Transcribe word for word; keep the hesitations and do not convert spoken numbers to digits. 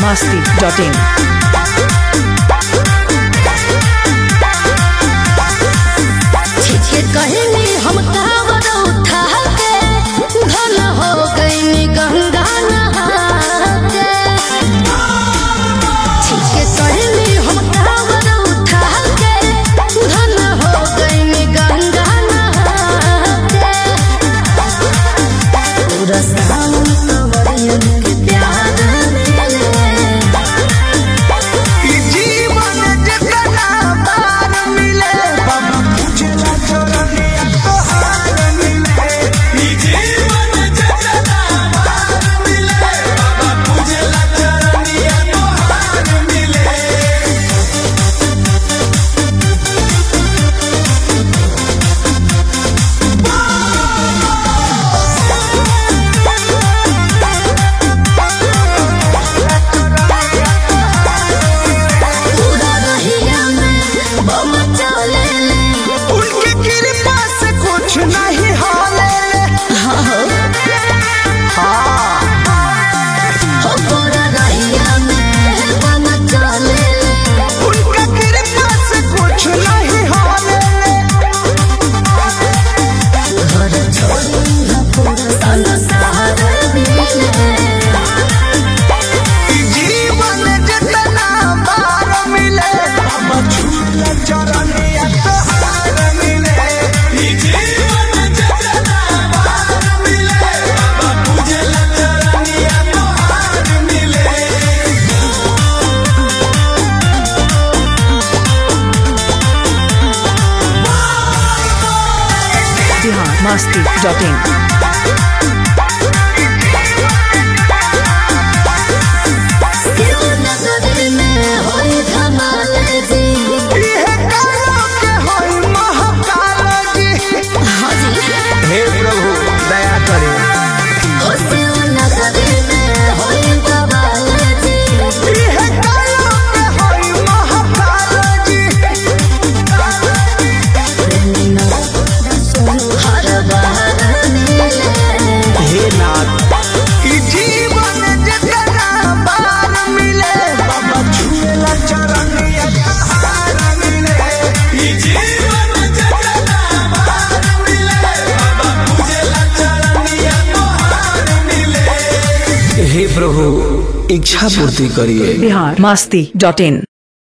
masti dot in. कहनी हम कांवर उठा के धन हो गई गंगा नहा के। कहनी हम कांवर उठा के धन हो गई गंगा नहा के। पूरा सावन कंवरियन के प्यार masti dot in. हे प्रभु दया करे। हे प्रभु इच्छा पूर्ति करिए। Bihar masti dot in.